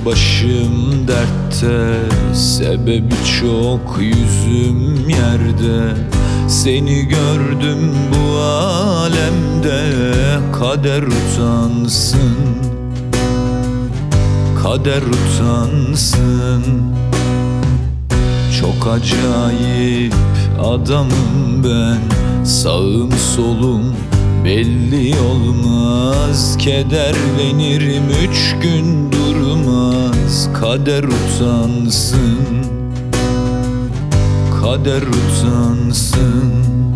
başım dertte, sebebi çok, yüzüm yerde. Seni gördüm bu alemde, kader utansın, kader utansın. Çok acayip adamım ben, sağım solum belli olmaz. Kederlenirim 3 gün durmaz, kader utansın, kader utansın.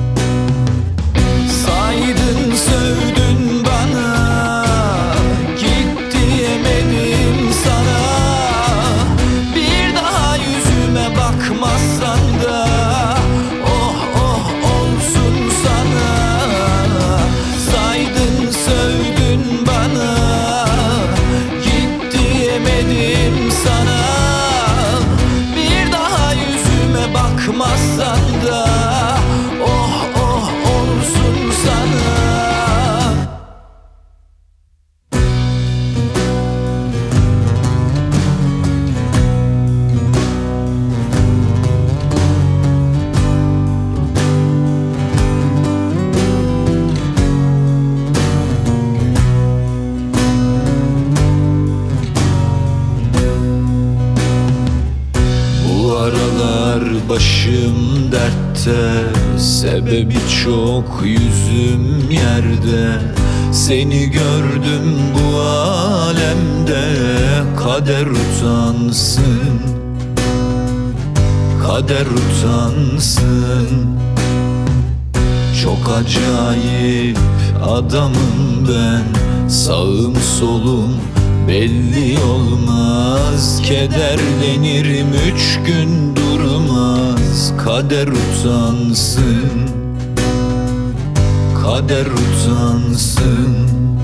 Saydın sövdün bana, git diyemedim sana. Bir daha yüzüme bakmazsan da oh oh olsun sana. Saydın sövdün bana, git diyemedim sana. Bir daha yüzüme bakmazsan da oh oh olsun sana. Bu aralar başım dertte, sebebi çok, yüzüm yerde. Seni gördüm bu alemde, kader utansın, kader utansın. Çok acayip adamım ben, sağım solum belli olmaz. Kederlenirim 3 gün durmaz, kader utansın, kader utansın.